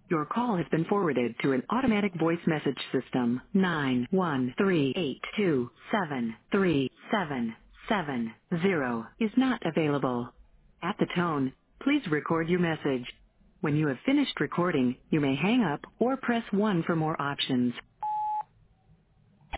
Your call has been forwarded to an automatic voice message system. 91382737770 is not available. At the tone, please record your message. When you have finished recording, you may hang up or press 1 for more options.